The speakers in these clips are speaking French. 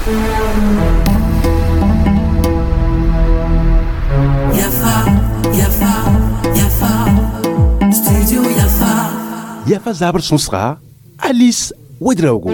Studio Yafa Zabar Sonsra, Alice Ouedraogo.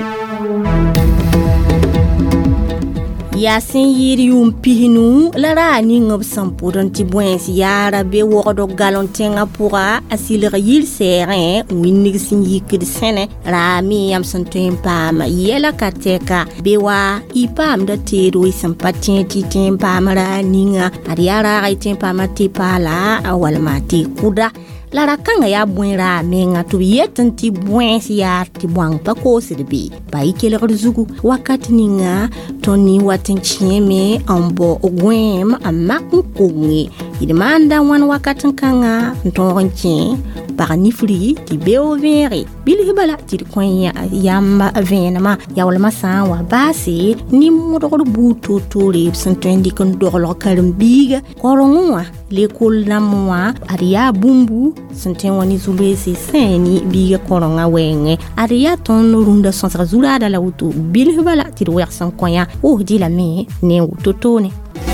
Yasin yiri pihinu lara ni ngob sampuran ti bwens yara be wodo galontenga pura asilra yil serin winnig sin yikid sene rami yam santen pam yela kateka bewa ipam da tero sampatin ti tempam ra ninga ariara item pam ti pala awal mati kuda lara kanga ya bwera menga to yetan ti bwens ya ti bwang pa ko sirbi ba ikele zugu wakati ninga toni watin chieme ambo ogwem amak kungi idimanda wan wakatin kanga ntonchi par nifli ti beo vere bili bala ti konya yamba avenama ya wala masan wa basi ni modoro buto to le santendi kon dorlo kalimbiga kolongwa l'école namwa aria bumbu santen wani zulu se seni biga kolonga wenge aria ton runda sans zula da la wutu bil bala ti wersan konya o di la me ne wutotone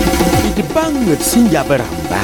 Iti bang sinja beramba.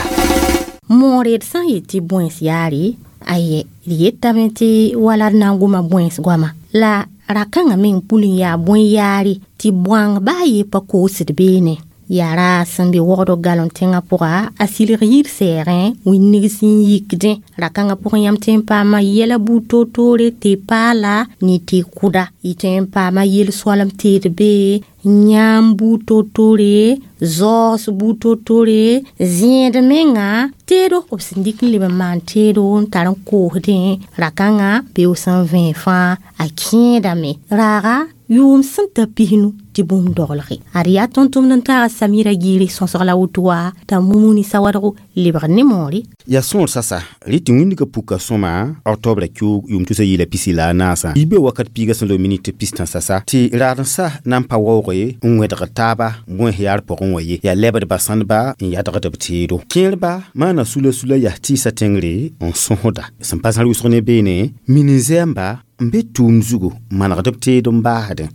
Moret san yeti bwens yari aye yetamente wala nanguma bwens gwama la rakanga min pulin ya bwen yari ti bwang ba ye pa ko sidbene yara sambi wodo galontenga pura asilir serin winnig sin yikde rakanga pour yam tempa ma yela buto tore te pala ni te kuda itempa ma yel swalam te be nyam buto tore zos buto tore ziende menga tedo obsindik libe man tedo taran ko de rakanga be 120 francs a kienda me rara yum santa pihinu tibum dolri aria tontum nanta samira giri son sur la utua ta mumuni sawaro libre ne mori ya son sasa riti windi ka puka soma octobre kyu yum tusa yila pisila nasa ibe wakat piga solo minute pistan sasa ti radansa nampa wore unwedra taba mwen hiar poron waye ya lebre basanba ya dagata btido kelba mana sula ya ti satengre on sonda sampasan lu sone bene minizemba mbe tumzugo mana gadapte dum baade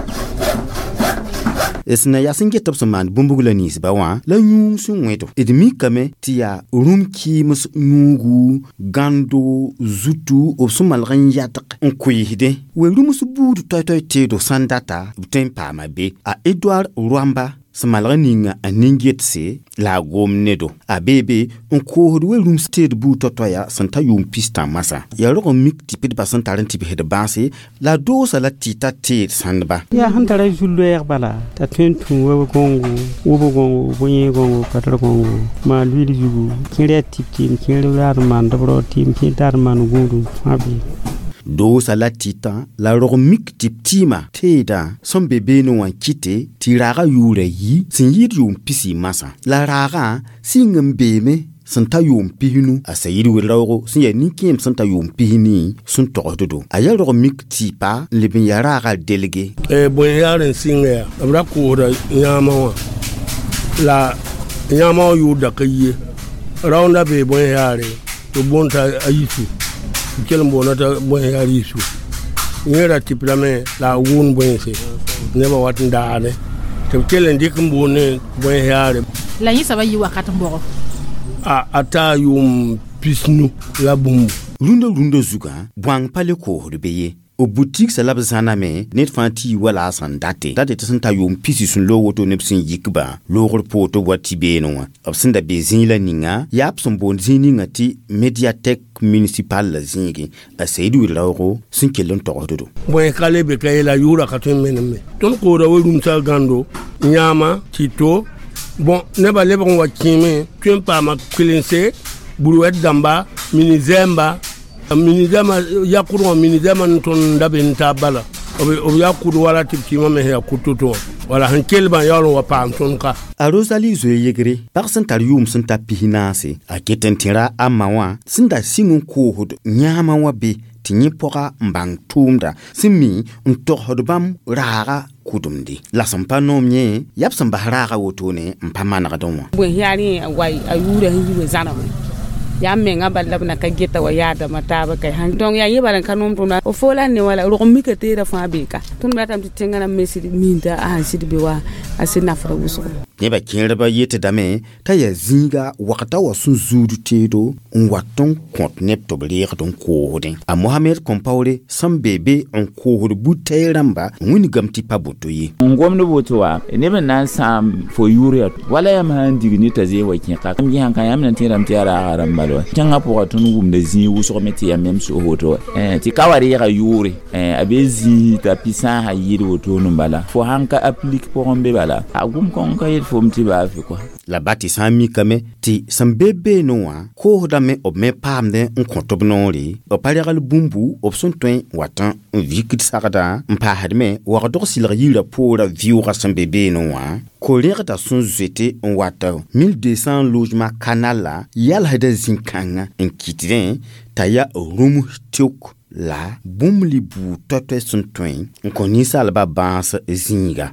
esna yasinge topsaman bumbugula nis bawa la nyung sunweto edmi kame tia rumki mus nyugu gando zutu obsumal ranyatak onkuihide we rumus budu toy tedo sandata tempa mabe a Edward Rwamba samalraninga aningetse la gomnedo abebe onko we room state bu totoya santa yum pista masa ya ro mik tipid ba santa ran tipi de base la dosa la tita te sandba ya handara julloer bala ta tentu wo gongo bonye gongo patara gongo ma luidi jugu kire tipti kire lar man dobro tim pintar man gundu abi do salatita la romik tiptima teda son bébé no wan kite tiraga yure yi sin yir yum pisi masa la raga singam beme santa yum pihinu asayiri wirago sin ya nikiem santa yum pihini sun tododo aya romik tipa lebin yaraga delege bon yaren singa abra ko da nyama la nyama yu da kaye raunda be bon yare to bonta ayisu quel bonata bon yarisu yera tiplame la won bonse neba watnda ne to kelen dik mbone bon yare la yisa ba yi wakati mboro ata yum pisnu la bumbu runda zuga bwang pale ko hodbeye o boutique salab zaname net fanti wala san date tsanta yum pisi sun lo woto nepsin yikba lo poto wati beno absinda bezin la ninga yap son bon zininga ti Mediatek municipal la zingi asaidu lawo sun kelon tododo boy kale be kay la yura katun menme ton ko da wulum sa gando nyama tito bon ne ba le bon wakime tumpa ma klinse buruet damba minizemba yakuru minizema ton dabin tabala obi yakuru wala tiptima me ya kututo wala hankelba yalo wa pamtonka a Rosalie zo yegre parsan tarium sun tapihinase a ketentira amawa sinda singun ko hod nyama wa be tinyi poka mbang tumda simi untohodbam raga kudumdi la sampa nomye yap samba raga wotone mpamana gadonwa bo yari wai ayura hiwe zanama ya menga balla na ka geta wa ya da mata ba kai han don ya yeba kan nom tuna o fola ne wala ro mi ka te da fa be ka tun ba tam tinga na mesi min da a hansi be wa asina fara wuso ne ba kin ba yete dame ta ya zinga wakata wa sun zuru tedo on waton kont nep to bele don ko den a Mohamed Kompaure sam bebe on ko hodo butay ramba woni gamti pabuto yi ngomno botowa ne ben nan sam fo yuri wala yam han digni ta ze wa kin ka kam gi han kan yam nan tiram tiara rambalo tanga po tun gum de zi wuso meti yam mem so hoto ti kawari ya yuri abezi ta pisa ha yiri hoto no bala fo han ka applique pour on be bala agum kon ka yel fo mti ba fi quoi la bati sami kame ti sam bebe noa ko hoda me ob me pamde on kontob nori o palegal bumbu op son toin watan on vikit sagada mpa hadme wa do silra yira pour viura sam bebe noa ko lerta son zete on wata 1200 logements canala yal hada zinkanga en kitren taya rumu tuk la bumli bu tote son toin on konisa alba bans zinga.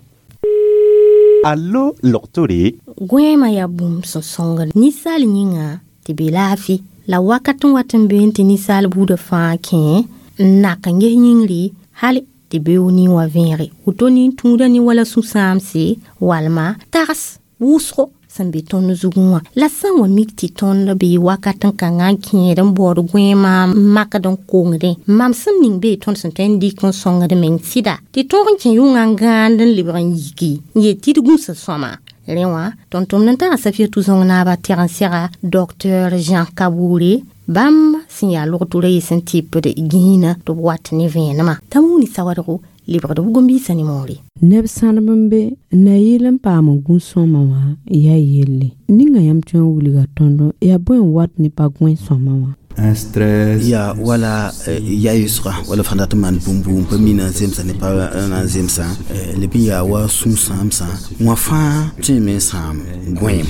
Allo Loctori Gwema ya bum son songa nisal nyinga tibilafi la wakatun watan benti nisal buda fanke na kange nyingri hali tibeuni wa venri utoni tunda ni wala susamsi walma taras wusro sambi ton zugunwa la sanwa mikti ton be wakatan kanga kiren bodu gwema makadon kongre mam samning be ton santen di kon songa de men sida ti ton kin yunga gandan libran yiki ye ti dugun sa soma lewa ton tom nanta safia tuzong na ba teransera docteur Jean Kabouri bam signal retouré sen type de gina to wat ne venama tamuni sawadro libre de gombi sanimori neb sanbambe na yilen pam gun soma wa ya yelle ninga yam tun wuliga tondo ya boy wat ni pa gun soma wa un stress ya wala ya yusra wala fandat man bumbu pamina zemsa ne pa na zemsa le biya wa sum samsa moi fa timi sam gwem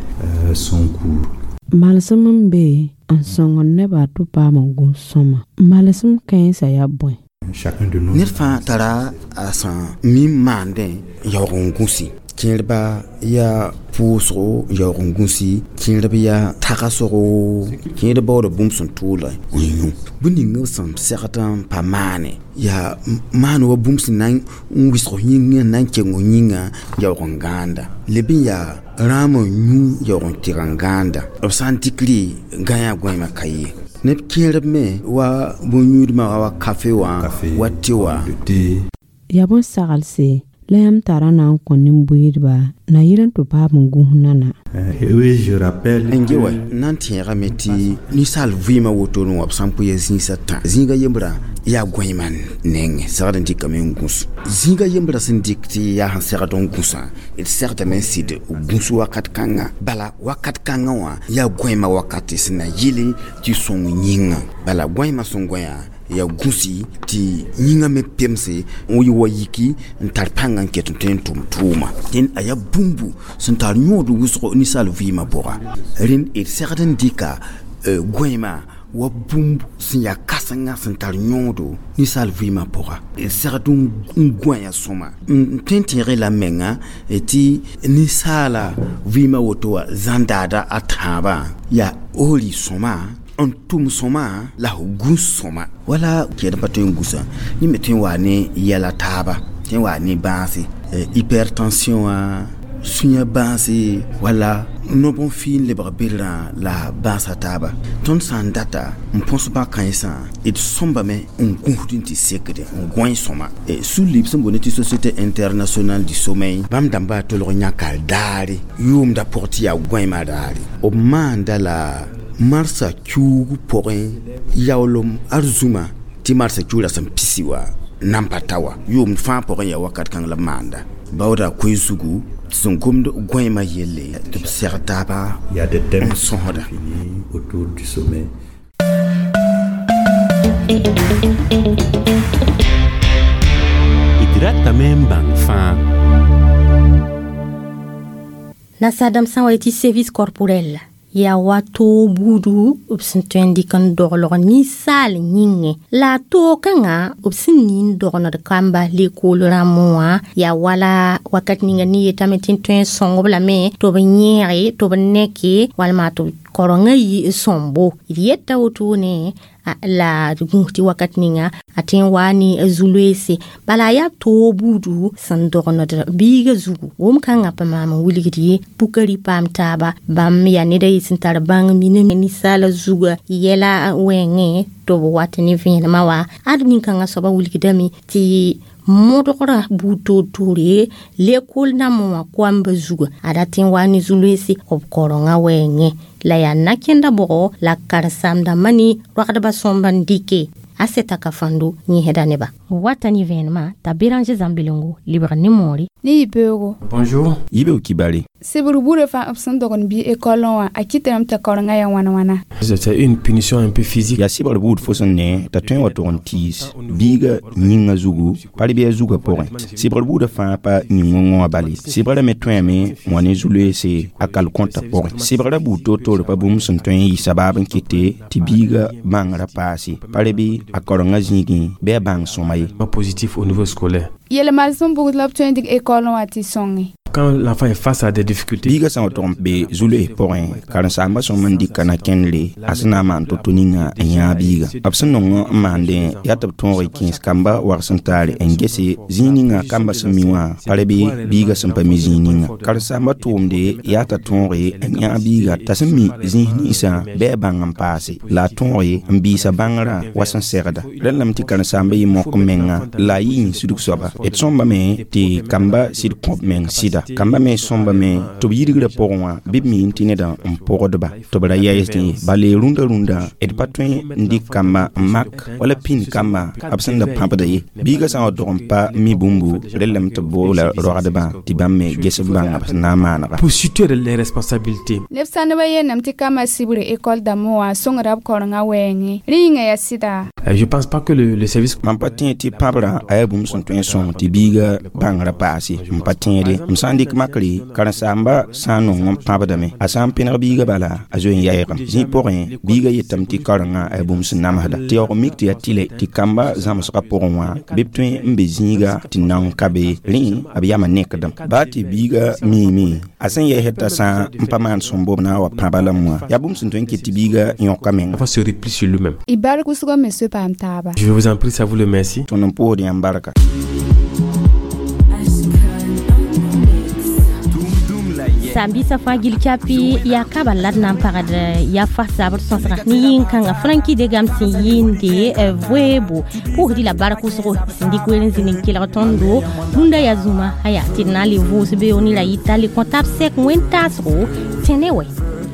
son cours malsam be an songon ne ba to pa gun soma malsam kan sa ya boy chacun de nous nirfa tara asan mi mande yarongusi kirba ya pusro yarongusi kirba ya takasoro kirba do bumsun tula yinu buni ngusam certain pa mane ya manu wa bumsun nan wisro yinga nan kengo yinga yaronganda lebi ya ramo nyu yarontiranganda osantikli gaya gwema kayi ne kirb me wa bunyudma wa cafe wa watiwa ya bon sagalse layam tarana konim buirba na yiran to pa mungu nana oui je rappelle ngewa nantiera meti ni sal vima wotono wa sampu ya zinsa ta zinga yembra ya goiman nenge sarada ndika mengus zinga yembra sindikti ya hansera don gusa it certainement sid gusu wakat kanga bala wakat kanga wa ya goima wakati sina yili ti son nyinga bala goima son goya ya gusi ti nyinga me pemse o yi wayiki ntarpanga nketunten tumtuma tin aya bumbu sentar nyodu wusro ni sal vima bora rin it certainement dika goima wa bumbu sinya kasanga sentar nyodo ni sal vima bora it certainement ngwanya soma tentere la menga eti ni sala vima wotoa zandada ataba ya oli soma antum soma la gus soma wala keda patin gusa ni metin wane yala taba tin wane bansi hypertension a sunya bansi wala no bon fin le barbira la bansa taba ton sandata mponso ba kanisa it somba me un gudinti sekede un goin soma et sous l'ipsum boneti société internationale du sommeil bam damba to lo nyaka dali yum da porti ya goin madali o manda la marsa chugu porin yaolom arzuma ti marsa chula sam pisiwa nampatawa yum fa porin ya wakat kan la manda bawda koysugu son comme goyma yelle de certaba il y a des thèmes sohoda autour du sommet idrata membang fa na sadam sawa iti service corporel ya wato budu ubsin kan dorlor ni sal nyinge la to kanga ubsin nin dorna de kamba le kolora moa ya wala wakat ninga ni tametin twen songo bla me to be nyere to be neki wal ma to koronga yi sombo yetta wotone la gunti wakat ninga atin wani zulwese bala ya to budu sandorno biga zugu kanga pa mama wuligidi pukari pam taba bam ya ne dai sintar bang mine ni sala zuga yela wenge to watani vina mawa admin kanga soba wuligidami ti modokora buto tore lekol na mo kwamba zuga adatin wani zulwese koronga wenge la ya nakenda bo la karsamda mani wakada ba sombandike aseta kafandu ni hedaneba watani venma tabiranje zambilongo libra ni mori ni ibego bonjour ibe ukibali Seburubure fa absent dogon bi école wa akitam ta koronga ya wana c'est une punition un peu physique ya sibarubud fosonne ta tun wato tis biga nyinga zugu pali bi zuga point sibarubud fa pa nyingo bali sibara metweme mone zulé c'est akal compte point sibarabud toto pa bum son tun yi sababin kite tibiga mangara pasi pali bi akoronga zingi be bang somay positif au niveau scolaire yele malson beaucoup l'option dik école wa ti songi quand l'enfant est face à des difficultés biga sa trompe be zulé point car ça mba son mandi kana kenle asna man to tuninga nya biga absan no mande yata ton rekins kamba war santale engese zininga kamba samiwa palebi biga sampa mizininga car ça mba tumde yata ton re nya biga tasmi zini sa be bangam passe la ton re mbisa bangara wasan serda lam ti kana samba yi mok menga la yin suduk soba et somba me ti kamba sid komp men sida kamba me somba me to yirigra porwa bibmi intine da mporodoba to bala yesti bale runda et patwen ndi kamba mak wala pin kamba absenda pampada yi biga sa odrompa mi bumbu relam to bola roadaba tibamme gesebanga na mana pour situer les responsabilités nefsane baye namti kama sibure école d'amour songrab koronga wengi ringa ya sida je pense pas que le service mampatin ti pabra ayabum son twen son ti biga bangra pasi mampatin de msandik makli karasamba sanu ngom pabadame asam pinar biga bala azoin yayram zi porin biga yetam ti karanga ayabum sunamada ti ormik ti atile ti kamba zamsqa poronwa biptwen mbezinga ti nan kabe rin abiyama nekdam bati biga mimi asan ye hetta sa mpaman sombo na wa pabala moi yabum sun twen ti biga yokamen va se replie sur lui-même ibar kusugo monsieur pam taba je vous en prie ça vous le merci ton pour di ambaraka sambi safa gilkapi ya kabalat nan parada ya fa sabar sonsra ni kanga franki de gamsi yinde vuebo pour di la barako so sindi kwelen zinin kila tondo bunda ya zuma haya tinali vos be oni la itali contact sec wentasro tenewe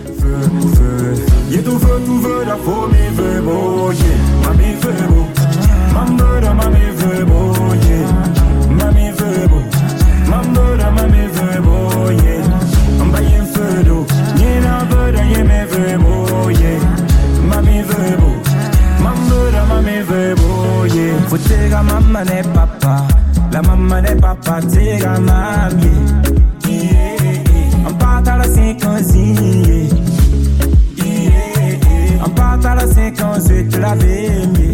ye tu veux la fome veut boye mami veut bo mambo mami veut boye mami veut bo mambo mami veut boye amba yen fedo ni na boda ye me veut boye mami veut bo mambo mami veut boye fotega mamma ne papa la mamma ne papa tega mami amba la 50 ans, on part à la 50 ans, c'est la vie.